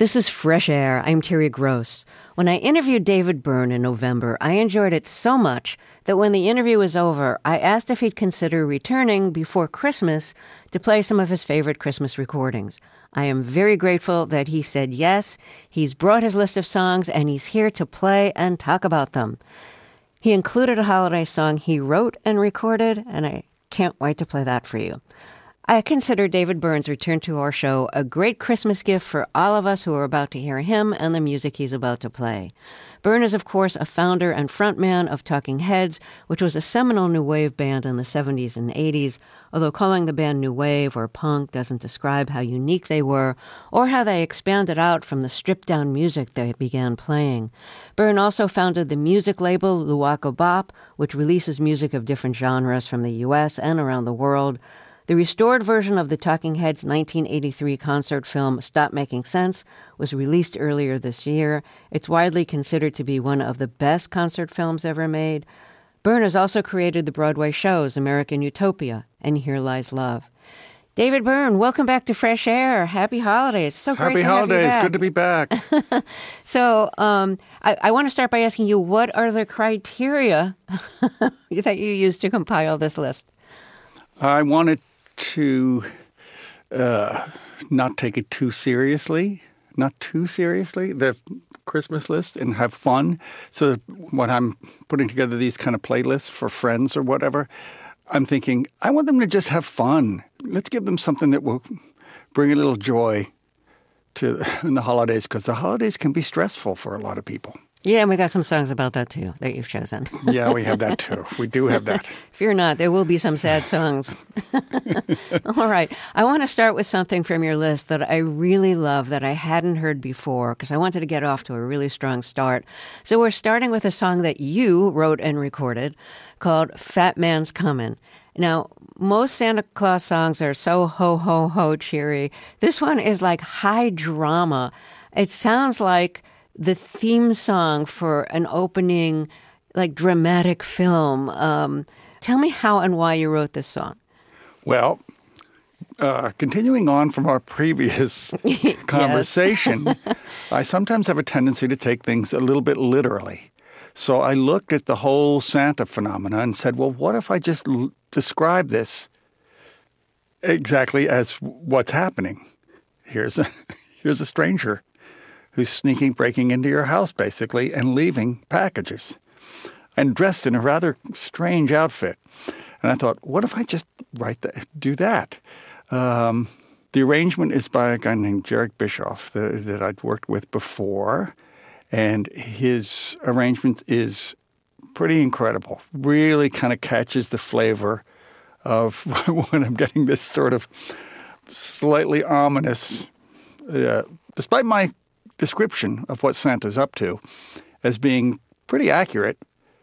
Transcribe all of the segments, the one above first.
This is Fresh Air. I'm Terry Gross. When I interviewed David Byrne in November, I enjoyed it so much that when the interview was over, I asked if he'd consider returning before Christmas to play some of his favorite Christmas recordings. I am very grateful that he said yes. He's brought his list of songs, and he's here to play and talk about them. He included a holiday song he wrote and recorded, and I can't wait to play that for you. I consider David Byrne's return to our show a great Christmas gift for all of us who are about to hear him and the music he's about to play. Byrne is, of course, a founder and frontman of Talking Heads, which was a seminal new wave band in the 70s and 80s, although calling the band new wave or punk doesn't describe how unique they were or how they expanded out from the stripped-down music they began playing. Byrne also founded the music label Luaco Bop, which releases music of different genres from the U.S. and around the world. The restored version of the Talking Heads' 1983 concert film Stop Making Sense was released earlier this year. It's widely considered to be one of the best concert films ever made. Byrne has also created the Broadway shows American Utopia and Here Lies Love. David Byrne, welcome back to Fresh Air. Happy holidays. So great to have you back. Happy holidays. Good to be back. So I want to start by asking you, what are the criteria that you used to compile this list? I wanted to not take it too seriously, the Christmas list, and have fun. So when I'm putting together these kind of playlists for friends or whatever, I'm thinking, I want them to just have fun. Let's give them something that will bring a little joy in the holidays, because the holidays can be stressful for a lot of people. Yeah, and we got some songs about that, too, that you've chosen. Yeah, we have that, too. We do have that. Fear not, there will be some sad songs. All right. I want to start with something from your list that I really love that I hadn't heard before, because I wanted to get off to a really strong start. So we're starting with a song that you wrote and recorded called Fat Man's Comin'. Now, most Santa Claus songs are so ho, ho, ho cheery. This one is like high drama. It sounds like the theme song for an opening, like, dramatic film. Tell me how and why you wrote this song. Well, continuing on from our previous conversation, I sometimes have a tendency to take things a little bit literally. So I looked at the whole Santa phenomena and said, well, what if I just describe this exactly as what's happening? Here's a stranger who's breaking into your house, basically, and leaving packages, and dressed in a rather strange outfit. And I thought, what if I just do that? The arrangement is by a guy named Jarek Bischoff that I'd worked with before, and his arrangement is pretty incredible. Really kind of catches the flavor of when I'm getting this sort of slightly ominous, despite my description of what Santa's up to as being pretty accurate.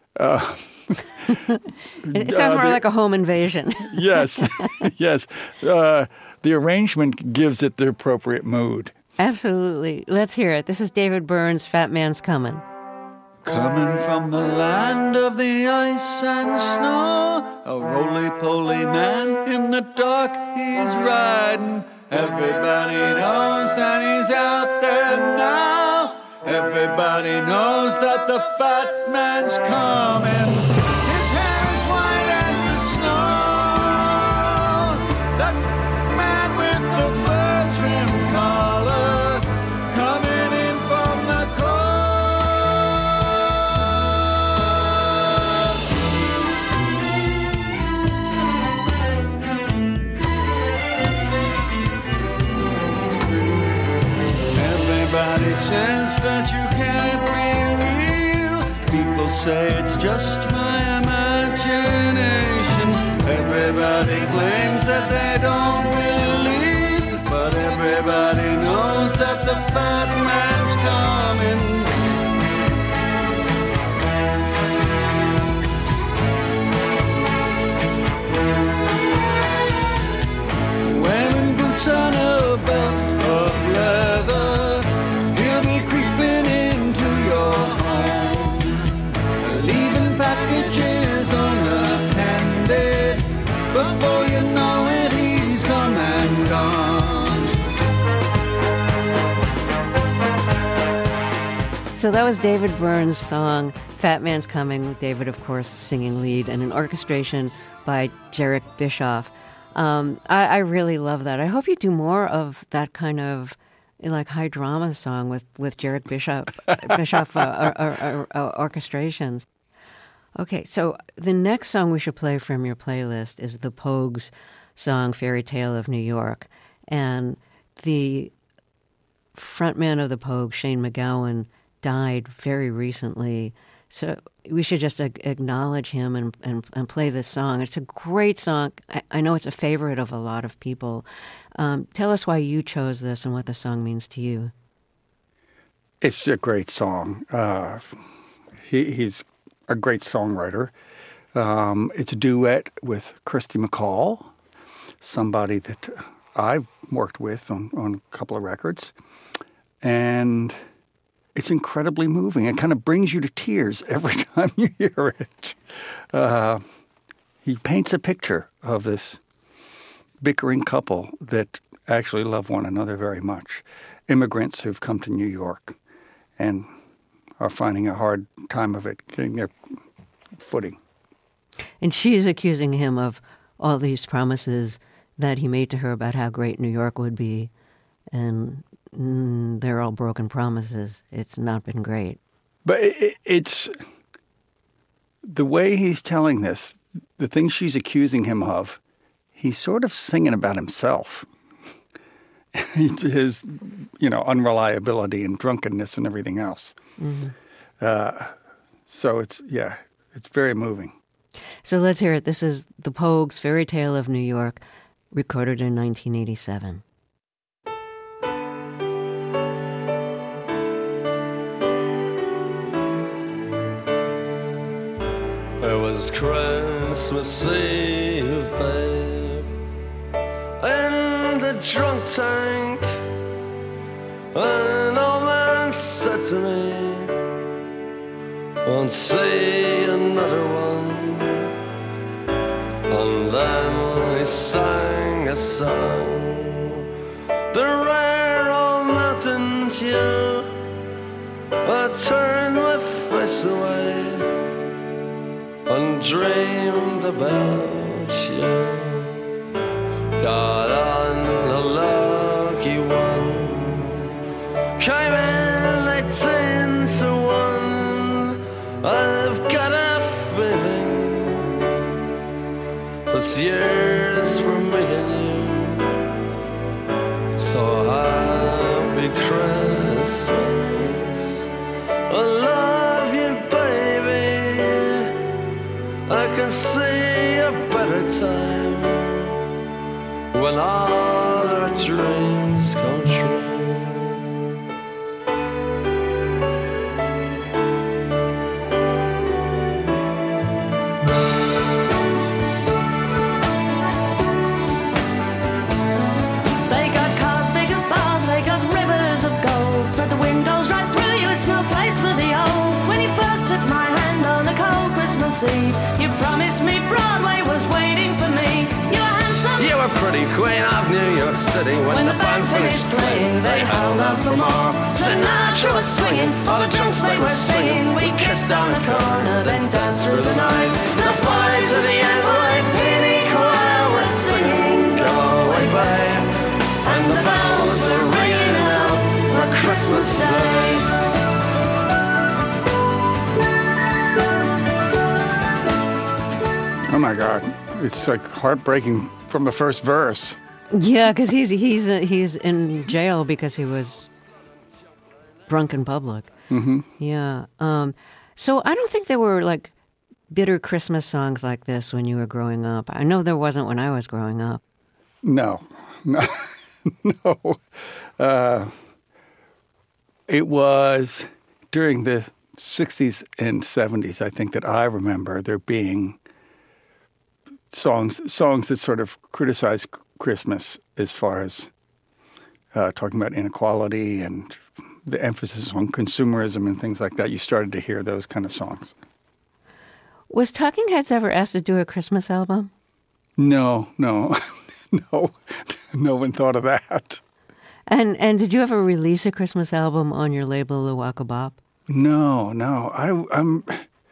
It sounds more like a home invasion. Yes, yes. The arrangement gives it the appropriate mood. Absolutely. Let's hear it. This is David Byrne's Fat Man's Comin'. Coming from the land of the ice and snow, a roly-poly man in the dark he's riding. Everybody knows that he's out there now. Everybody knows that the fat man's coming. His hair is white as the snow. That man with the fur trim collar coming in from the Everybody says that you can't be real. People say it's just my imagination. Everybody claims that they don't believe, but everybody knows that the fat man's coming. Wearing boots on a belt of leather, he'll be creeping into your home, leaving packages unattended. Before you know it, he's come and gone. So that was David Byrne's song, Fat Man's Coming, with David, of course, singing lead, and an orchestration by Jarek Bischoff. I really love that. I hope you do more of that kind of like high drama song with Jarek Bischoff orchestrations. Okay, so the next song we should play from your playlist is the Pogues' song Fairy Tale of New York. And the frontman of the Pogues, Shane MacGowan, died very recently. So we should just acknowledge him and play this song. It's a great song. I know it's a favorite of a lot of people. Tell us why you chose this and what the song means to you. It's a great song. He's a great songwriter. It's a duet with Kirsty MacColl, somebody that I've worked with on a couple of records. And it's incredibly moving. It kind of brings you to tears every time you hear it. He paints a picture of this bickering couple that actually love one another very much. Immigrants who've come to New York and are finding a hard time of it, getting their footing. And she's accusing him of all these promises that he made to her about how great New York would be. And they're all broken promises. It's not been great. But it's the way he's telling this, the things she's accusing him of, he's sort of singing about himself. His, unreliability and drunkenness and everything else. Mm-hmm. So it's very moving. So let's hear it. This is the Pogues' Fairy Tale of New York, recorded in 1987. It was Christmas Eve, babe, in the drunk tank. An old man said to me, won't see another one. And then he sang a song, the rare old mountain dew. I turned my face away and dreamed about you. Got on a lucky one, came in 18 to 1. I've got a feeling this year's for me and you. So happy Christmas, I love you, baby. I can see a better time when all our dreams come true. They got cars big as bars, they got rivers of gold, but the windows right through you, it's no place for the old. When you first took my hand on a cold Christmas Eve, you promised me Broadway was waiting for me. You were handsome, you were pretty queen of New York City. When the band finished playing, they held out for more. Sinatra was swinging, all the drunks they were singing. We kissed on the corner, then danced through the night. The boys of the NYPD choir were singing Go Away Babe, and the bells were ringing out for Christmas Day. Oh my God, it's like heartbreaking from the first verse. Yeah, because he's in jail because he was drunk in public. Mm-hmm. Yeah. So I don't think there were like bitter Christmas songs like this when you were growing up. I know there wasn't when I was growing up. No. It was during the 60s and 70s, I think, that I remember there being songs that sort of criticize Christmas as far as talking about inequality and the emphasis on consumerism and things like that. You started to hear those kind of songs. Was Talking Heads ever asked to do a Christmas album? No. No one thought of that. And did you ever release a Christmas album on your label, The Waka Bop? No. I'm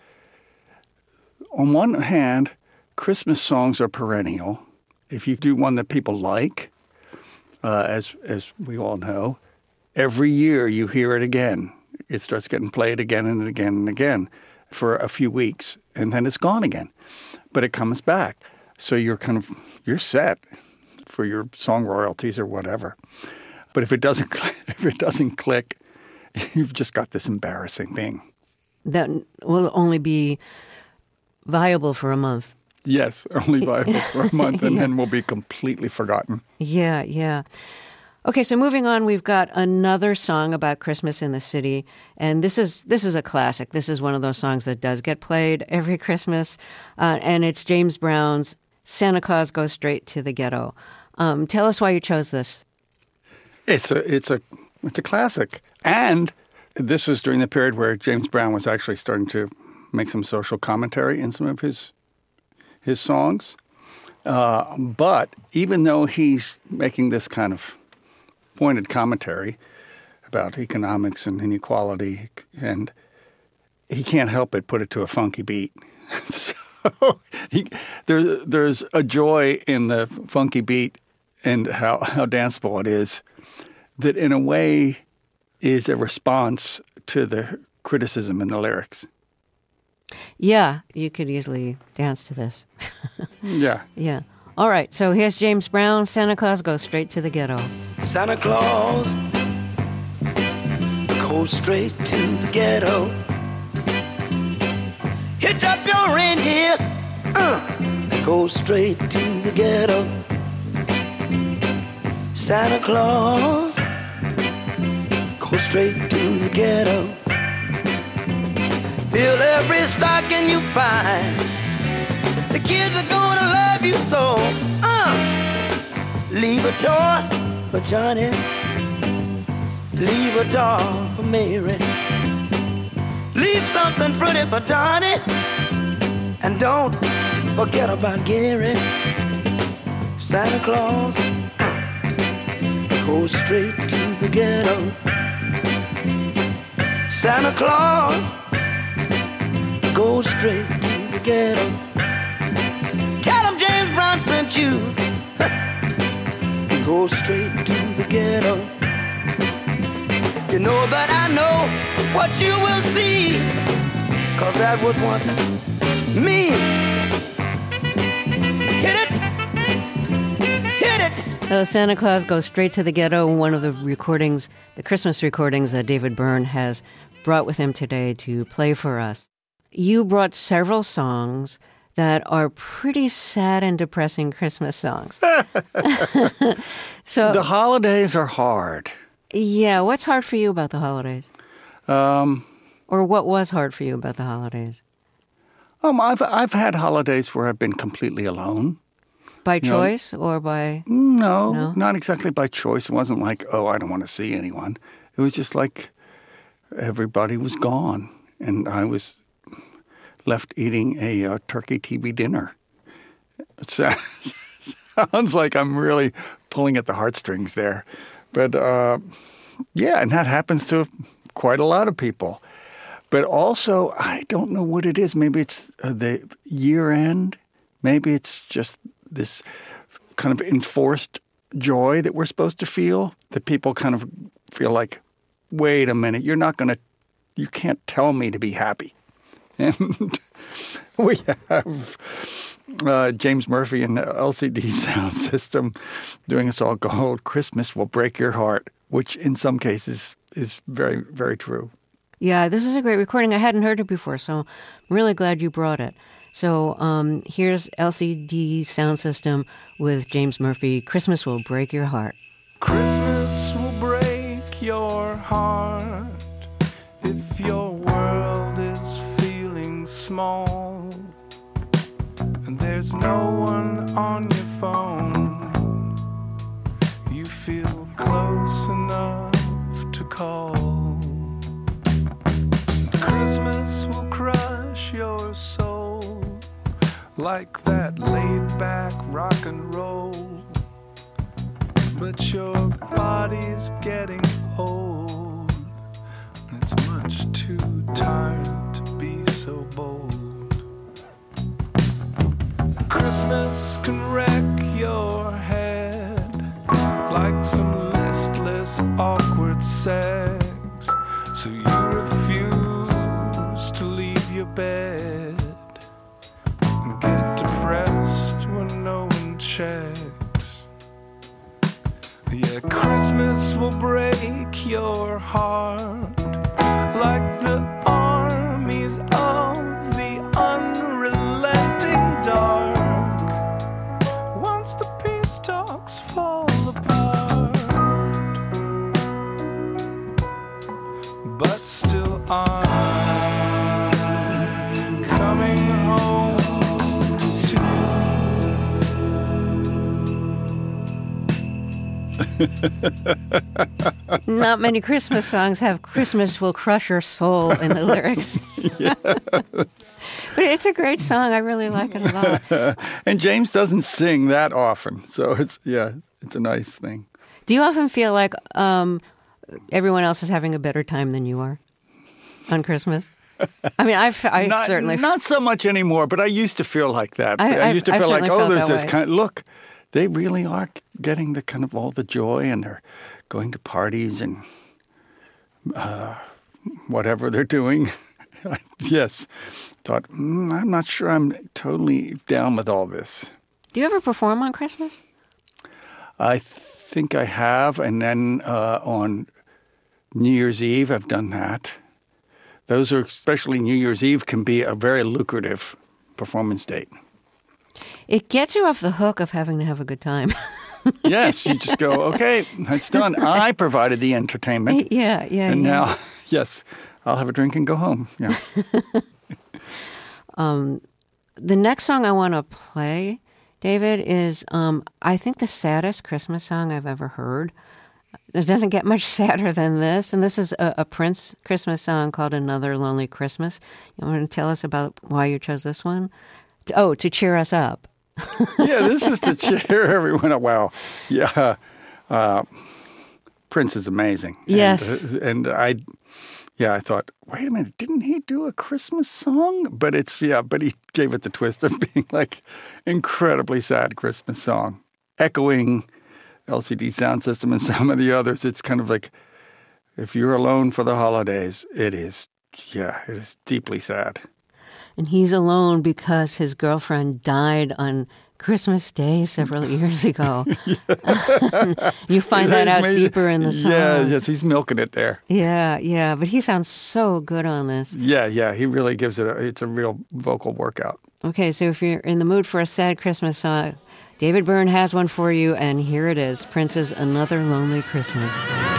on one hand, Christmas songs are perennial. If you do one that people like, as we all know, every year you hear it again. It starts getting played again and again and again for a few weeks, and then it's gone again. But it comes back. So you're set for your song royalties or whatever. But if it doesn't click, you've just got this embarrassing thing. That will only be viable for a month. Yes, only viable for a month, and then will be completely forgotten. Yeah. Okay, so moving on, we've got another song about Christmas in the city, and this is a classic. This is one of those songs that does get played every Christmas, and it's James Brown's "Santa Claus Goes Straight to the Ghetto." Tell us why you chose this. It's a classic, and this was during the period where James Brown was actually starting to make some social commentary in some of his songs. But even though he's making this kind of pointed commentary about economics and inequality, and he can't help but put it to a funky beat. So there's a joy in the funky beat and how danceable it is that in a way is a response to the criticism in the lyrics. Yeah, you could easily dance to this. Yeah. Yeah. All right, so here's James Brown, Santa Claus Goes Straight to the Ghetto. Santa Claus goes straight to the ghetto. Hitch up your reindeer and go straight to the ghetto. Santa Claus goes straight to the ghetto. Fill every stocking you find. The kids are gonna love you so. Leave a toy for Johnny. Leave a doll for Mary. Leave something pretty for Donnie. And don't forget about Gary. Santa Claus goes straight to the ghetto. Santa Claus goes straight to the ghetto. Tell him James Brown sent you. Go straight to the ghetto. You know that I know what you will see, 'cause that was once me. Hit it! Hit it! So Santa Claus Goes Straight to the Ghetto, one of the recordings, the Christmas recordings that David Byrne has brought with him today to play for us. You brought several songs that are pretty sad and depressing Christmas songs. So the holidays are hard. Yeah, what's hard for you about the holidays? Or what was hard for you about the holidays? I've had holidays where I've been completely alone. By choice or by... No, not exactly by choice. It wasn't like, oh, I don't want to see anyone. It was just like everybody was gone, and I was left eating a turkey TV dinner. It sounds like I'm really pulling at the heartstrings there. But, yeah, and that happens to quite a lot of people. But also, I don't know what it is. Maybe it's the year end. Maybe it's just this kind of enforced joy that we're supposed to feel, that people kind of feel like, wait a minute, you can't tell me to be happy. And we have James Murphy and the LCD Sound System doing a song called "Christmas Will Break Your Heart," which in some cases is very, very true. Yeah, this is a great recording. I hadn't heard it before, so I'm really glad you brought it. So here's LCD Sound System with James Murphy, "Christmas Will Break Your Heart." Christmas will break your heart if your world is feeling small and there's no one on your phone you feel close enough to call. Christmas will crush your soul like that laid-back rock and roll, but your body's getting old and it's much too sex, so you refuse to leave your bed and get depressed when no one checks. Yeah, Christmas will break your heart like the armies of the unrelenting dark. Once the peace talks fall apart, but still I'm coming home to Not many Christmas songs have "Christmas will crush your soul" in the lyrics. But it's a great song. I really like it a lot. And James doesn't sing that often, so it's a nice thing. Do you often feel like everyone else is having a better time than you are on Christmas? I mean, I certainly... Not so much anymore, but I used to feel like that. I used to feel like, certainly felt there's that this way. kind of, look, they really are getting the kind of all the joy, and they're going to parties and whatever they're doing. Yes. Thought, I'm not sure I'm totally down with all this. Do you ever perform on Christmas? I think I have, and then on New Year's Eve, I've done that. Those are, especially New Year's Eve, can be a very lucrative performance date. It gets you off the hook of having to have a good time. Yes, you just go, okay, that's done. I provided the entertainment. Yeah. And now, yes, I'll have a drink and go home. Yeah. The next song I want to play, David, is I think the saddest Christmas song I've ever heard. It doesn't get much sadder than this. And this is a Prince Christmas song called Another Lonely Christmas. You want to tell us about why you chose this one? To cheer us up. Yeah, this is to cheer everyone up. Wow. Yeah. Prince is amazing. Yes. And I thought, wait a minute, didn't he do a Christmas song? But he gave it the twist of being like incredibly sad Christmas song, echoing LCD Sound System and some of the others. It's kind of like, if you're alone for the holidays, it is deeply sad. And he's alone because his girlfriend died on Christmas Day several years ago. You find that out deeper in the song. Yes, he's milking it there. Yeah, but he sounds so good on this. Yeah, he really gives it's a real vocal workout. Okay, so if you're in the mood for a sad Christmas song, David Byrne has one for you, and here it is, Prince's Another Lonely Christmas.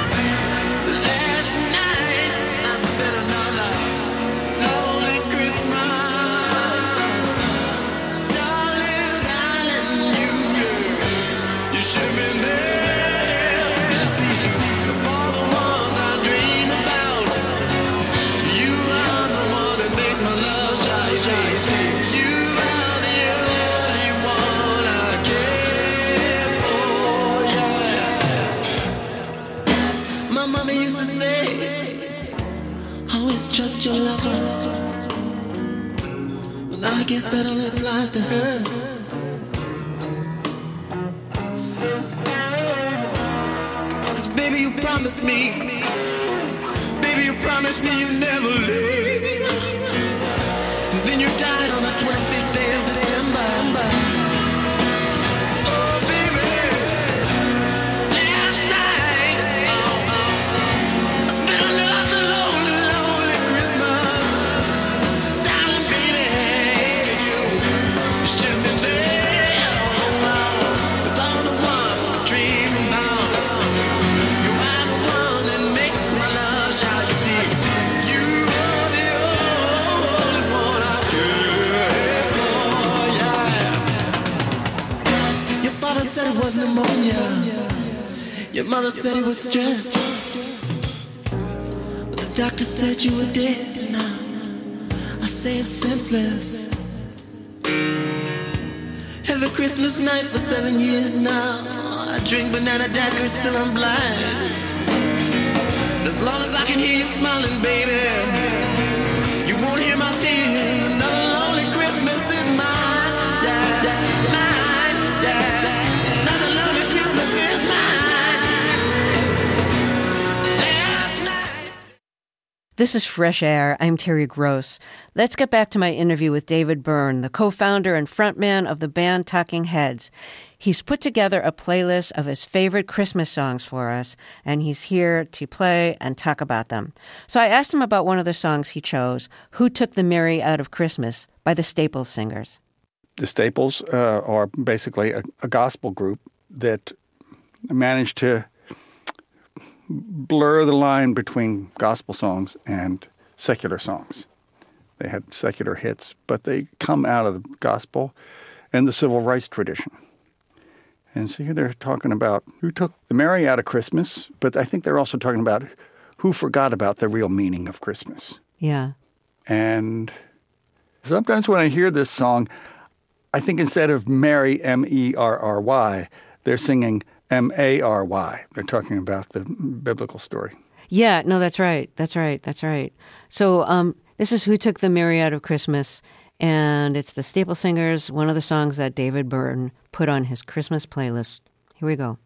Trust your lover. Well, I guess that only applies to her. Cause baby, you promised me. Baby, you promised me you'd never leave. And then you died on the 25th day of December. Oh, baby. Last night, I spent another lonely Christmas. Darling, baby, you should've been there. Cause I'm the one dreaming about. You are the one that makes my love shout. You see, you are the only one I care for, yeah. Your father said it was pneumonia. Your mother said it was stress. But the doctor said you were dead now. I say it's senseless. Every Christmas night for 7 years now, I drink banana daiquiris till I'm blind. As long as I can hear you smiling, baby, you won't hear my tears. Another lonely Christmas is mine, yeah, mine, yeah. Another lonely Christmas is mine. Last This is Fresh Air. I'm Terry Gross. Let's get back to my interview with David Byrne, the co-founder and frontman of the band Talking Heads. He's put together a playlist of his favorite Christmas songs for us, and he's here to play and talk about them. So I asked him about one of the songs he chose, Who Took the Merry Out of Christmas, by the Staples Singers. The Staples are basically a gospel group that managed to blur the line between gospel songs and secular songs. They had secular hits, but they come out of the gospel and the civil rights tradition. And so here they're talking about who took the merry out of Christmas, but I think they're also talking about who forgot about the real meaning of Christmas. Yeah. And sometimes when I hear this song, I think instead of Mary, M-E-R-R-Y, they're singing M-A-R-Y. They're talking about the biblical story. Yeah, no, that's right. That's right. So this is Who Took the Merry Out of Christmas, and it's the Staples Singers, one of the songs that David Byrne put on his Christmas playlist. Here we go.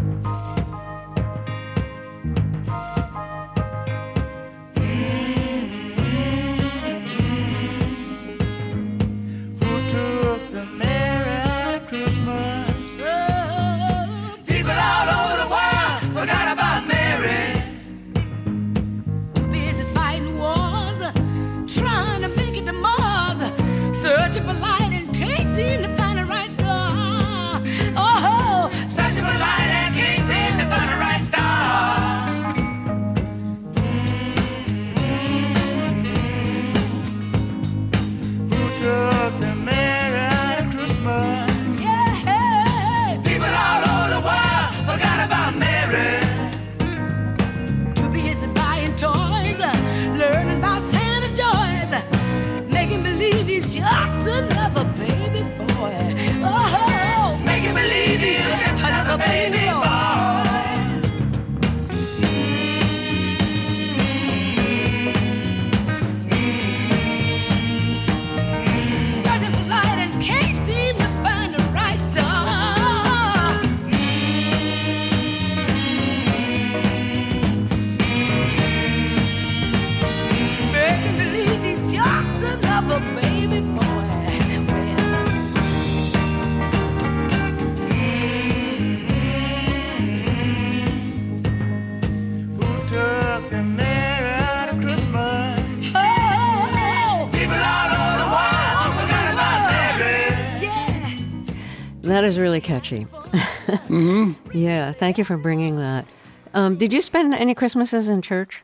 That is really catchy. Mm-hmm. Yeah, thank you for bringing that. Did you spend any Christmases in church?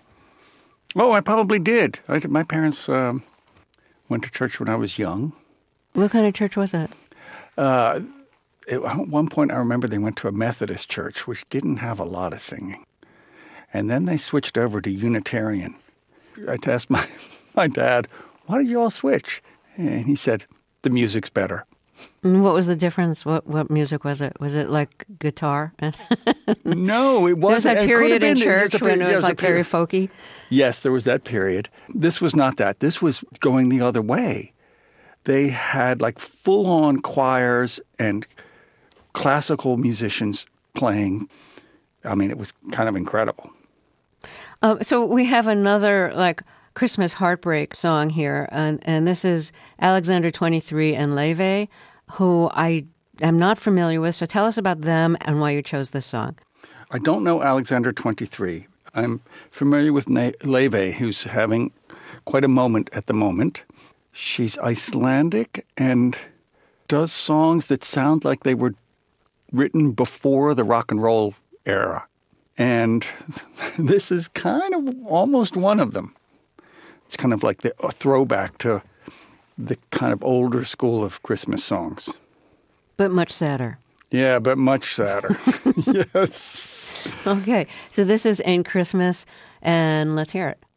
Oh, I probably did. My parents went to church when I was young. What kind of church was it? At one point, I remember they went to a Methodist church, which didn't have a lot of singing. And then they switched over to Unitarian. I asked my dad, why did you all switch? And he said, the music's better. And what was the difference? What music was it? Was it like guitar? No, it wasn't. There was that period in church when it was like very folky? Yes, there was that period. This was not that. This was going the other way. They had like full-on choirs and classical musicians playing. I mean, it was kind of incredible. So we have another like Christmas heartbreak song here, and this is Alexander 23 and Leve, who I am not familiar with. So tell us about them and why you chose this song. I don't know Alexander 23. I'm familiar with Leve, who's having quite a moment at the moment. She's Icelandic and does songs that sound like they were written before the rock and roll era. And this is kind of almost one of them. It's kind of like a throwback to the kind of older school of Christmas songs. But much sadder. Yeah, but much sadder. Yes. Okay, so this is Ain't Christmas, and let's hear it.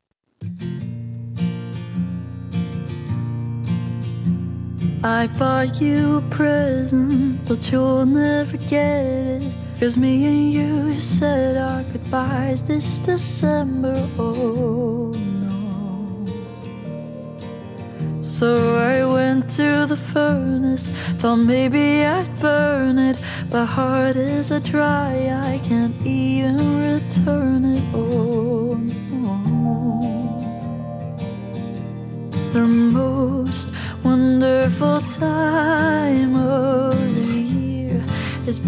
I bought you a present, but you'll never get it. 'Cause me and you said our goodbyes this December, oh no. So I went to the furnace, thought maybe I'd burn it. But heart is a dry, I can't even return it, oh no.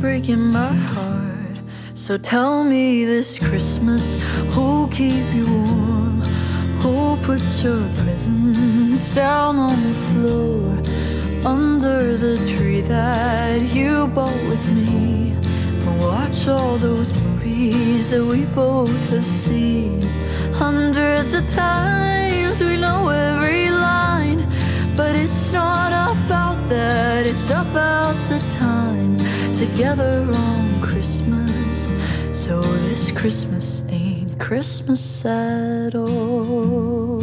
breaking my heart. So tell me this Christmas, who'll keep you warm? Who'll put your presents down on the floor under the tree that you bought with me? And watch all those movies that we both have seen hundreds of times. We know every line, but it's not about that. It's about the time together on Christmas. So this Christmas ain't Christmas at all.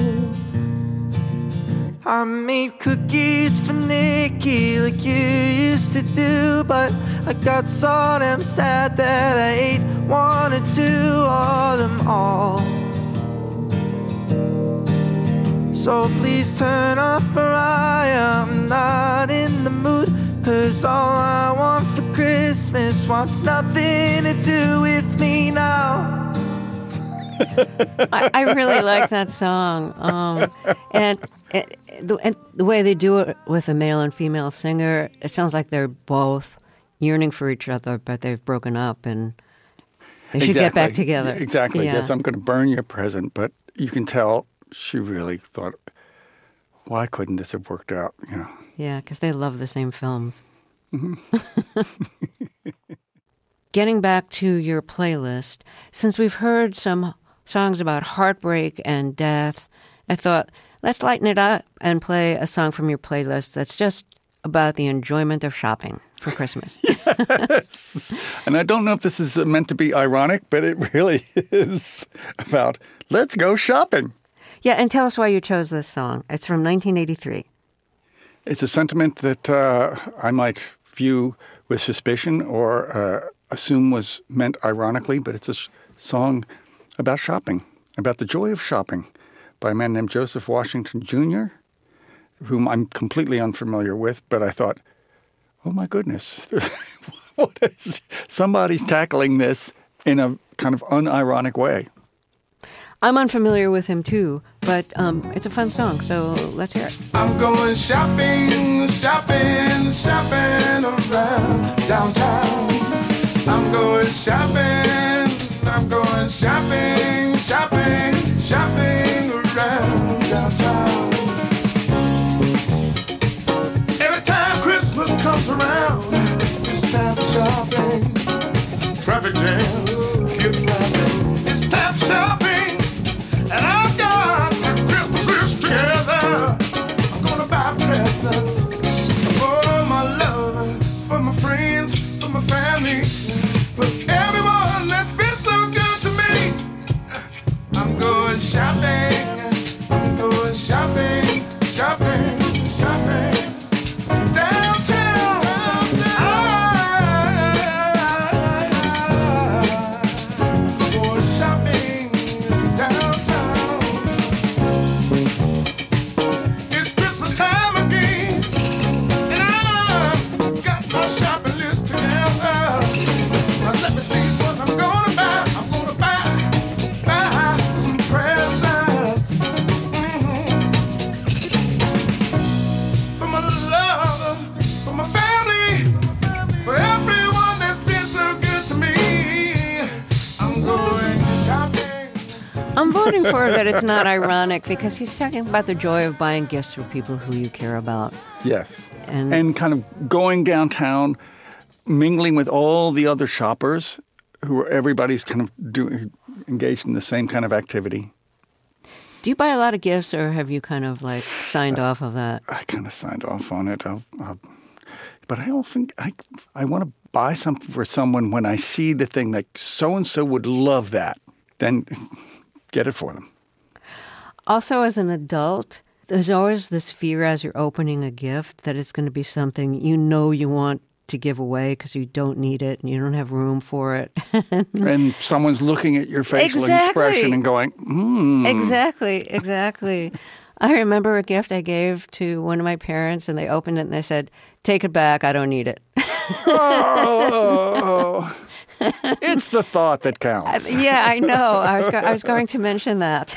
I made cookies for Nikki like you used to do, but I got so damn sad that I ate one or two of them all. So please turn off Mariah, I'm not in the mood, 'cause all I want for Christmas wants nothing to do with me now. I really like that song. And the way they do it with a male and female singer, it sounds like they're both yearning for each other, but they've broken up and they should get back together. Exactly. Yeah. Yes, I'm going to burn your present, but you can tell she really thought, why couldn't this have worked out? You know. Yeah, because they love the same films. Mm-hmm. Getting back to your playlist, since we've heard some songs about heartbreak and death, I thought, let's lighten it up and play a song from your playlist that's just about the enjoyment of shopping for Christmas. Yes. And I don't know if this is meant to be ironic, but it really is about let's go shopping. Yeah, and tell us why you chose this song. It's from 1983. It's a sentiment that I might view with suspicion or assume was meant ironically, but it's a song about shopping, about the joy of shopping by a man named Joseph Washington Jr., whom I'm completely unfamiliar with, but I thought, oh my goodness, what is, somebody's tackling this in a kind of unironic way. I'm unfamiliar with him too, but it's a fun song, so let's hear it. I'm going shopping, shopping, shopping around downtown. I'm going shopping, I'm going shopping, shopping, shopping around downtown. Every time Christmas comes around, it's time for shopping. Traffic jams keep rapping. It's time for shopping, and I've got my Christmas list together. I'm gonna buy presents for my love, for my friends, for my family, for everyone that's been so good to me. I'm going shopping, I'm going shopping, shopping, shopping downtown. Going shopping downtown. It's Christmas time again, and I've got my shopping list together. Now let me see what I'm gonna buy. I'm gonna buy some presents for my love, for my family, for everyone that's been so good to me. I'm going shopping. I'm voting for that it's not ironic because he's talking about the joy of buying gifts for people who you care about. Yes. And- And kind of going downtown, mingling with all the other shoppers who are everybody's kind of engaged in the same kind of activity. Do you buy a lot of gifts or have you kind of like signed off of that? I kind of signed off on it. But I often, I want to buy something for someone when I see the thing like so-and-so would love that. Then get it for them. Also, as an adult, there's always this fear as you're opening a gift that it's going to be something you know you want to give away because you don't need it and you don't have room for it. And someone's looking at your facial expression and going, Exactly. I remember a gift I gave to one of my parents and they opened it and they said, "Take it back, I don't need it." oh, it's the thought that counts. Yeah, I know. I was going to mention that.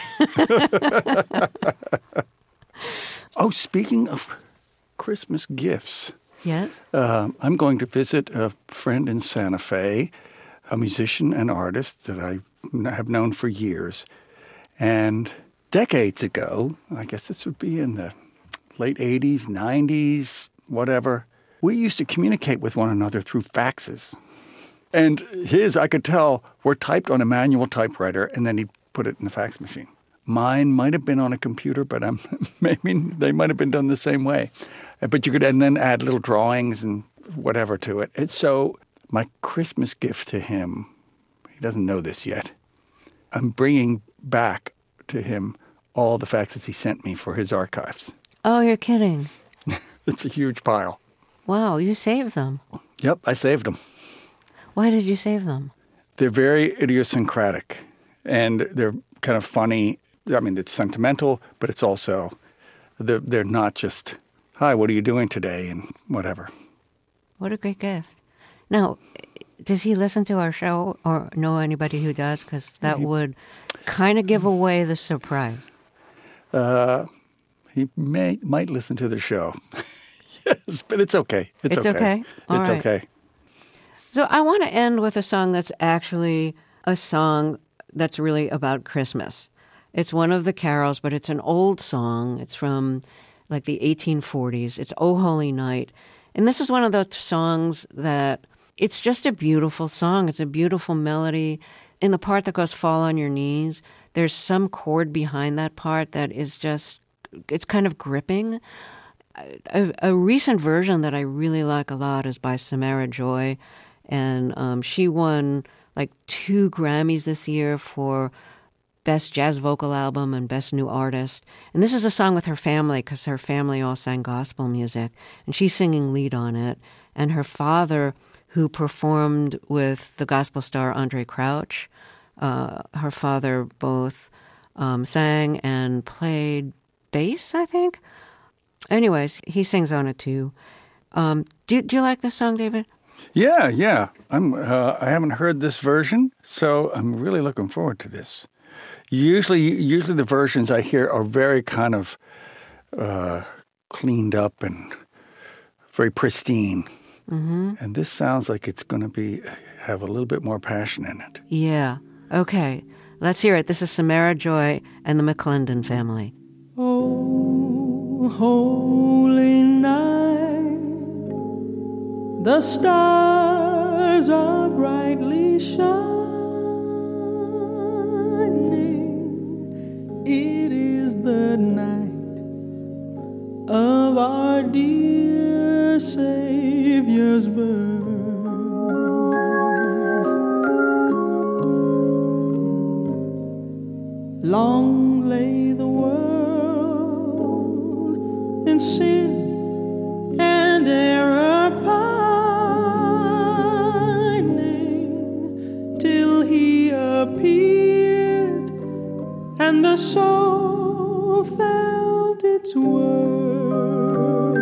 Oh, speaking of Christmas gifts, Yes? I'm going to visit a friend in Santa Fe, a musician and artist that I have known for years. And decades ago, I guess this would be in the late 80s, 90s, whatever, we used to communicate with one another through faxes. And his, I could tell, were typed on a manual typewriter, and then he'd put it in the fax machine. Mine might have been on a computer, but maybe they might have been done the same way. But you could and then add little drawings and whatever to it. And so my Christmas gift to him, he doesn't know this yet, I'm bringing back to him all the faxes he sent me for his archives. Oh, you're kidding. It's a huge pile. Wow, you saved them. Yep, I saved them. Why did you save them? They're very idiosyncratic, and they're kind of funny. I mean, it's sentimental, but it's also, they're not just, hi, what are you doing today, and whatever. What a great gift. Now, does he listen to our show or know anybody who does? Because that would kind of give away the surprise. He might listen to the show. Yes, but it's okay. It's okay. All it's right. okay. So I want to end with a song that's actually a song that's really about Christmas. It's one of the carols, but it's an old song. It's from like the 1840s. It's "O Holy Night." And this is one of those songs that it's just a beautiful song. It's a beautiful melody. In the part that goes "Fall on Your Knees," there's some chord behind that part that is just, it's kind of gripping. A recent version that I really like a lot is by Samara Joy. And she won like 2 Grammys this year for Best Jazz Vocal Album and Best New Artist. And this is a song with her family because her family all sang gospel music. And she's singing lead on it. And her father, who performed with the gospel star Andre Crouch, her father both sang and played bass, I think. Anyways, he sings on it too. Do you like this song, David? Yeah. I haven't heard this version, so I'm really looking forward to this. Usually the versions I hear are very kind of cleaned up and very pristine. Mm-hmm. And this sounds like it's going to have a little bit more passion in it. Yeah. Okay. Let's hear it. This is Samara Joy and the McClendon family. Oh, holy night, the stars are brightly shining. It is the night of our dear Savior's birth. Long lay the world in sin and error pining, till he appeared and the soul felt its worth.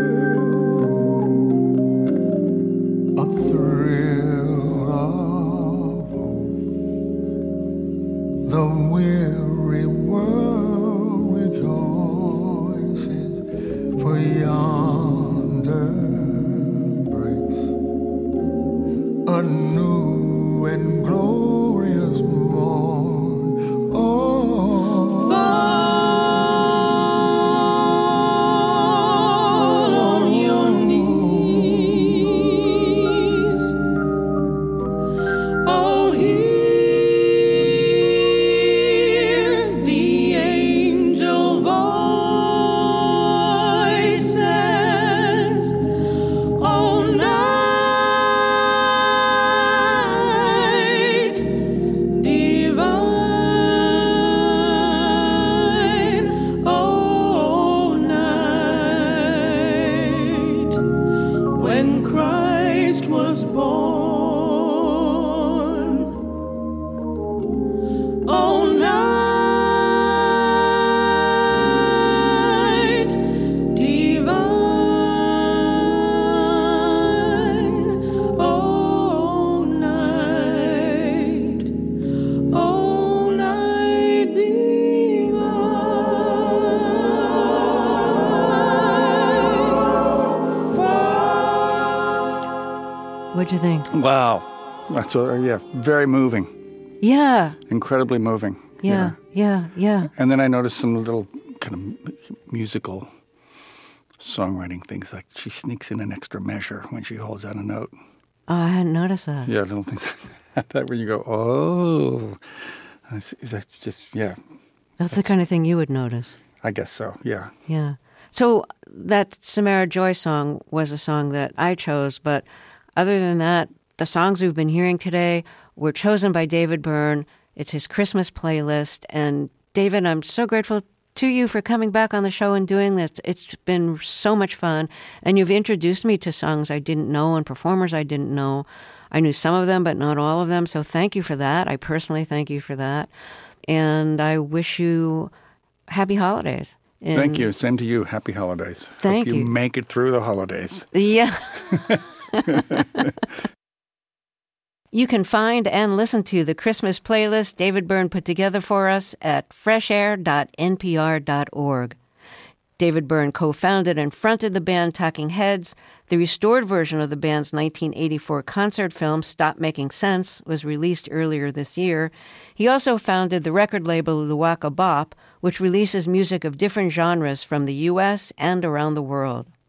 A thrill of hope, the weary world rejoices, for yonder breaks a new and glorious morn. Oh, fall on your knees. Oh, hear What'd you think? Wow. That's very moving. Yeah. Incredibly moving. Yeah. And then I noticed some little kind of musical songwriting things, like she sneaks in an extra measure when she holds out a note. Oh, I hadn't noticed that. Yeah, little things like that where you go, oh. Is that just, yeah. That's the kind of thing you would notice. I guess so, yeah. Yeah. So that Samara Joy song was a song that I chose, but other than that, the songs we've been hearing today were chosen by David Byrne. It's his Christmas playlist. And David, I'm so grateful to you for coming back on the show and doing this. It's been so much fun. And you've introduced me to songs I didn't know and performers I didn't know. I knew some of them, but not all of them. So thank you for that. I personally thank you for that. And I wish you happy holidays. And thank you. Same to you. Happy holidays. Thank Hope you. Make it through the holidays. Yeah. You can find and listen to the Christmas playlist David Byrne put together for us at freshair.npr.org. David Byrne co-founded and fronted the band Talking Heads. The restored version of the band's 1984 concert film, Stop Making Sense, was released earlier this year. He also founded the record label Luwaka Bop, which releases music of different genres from the U.S. and around the world.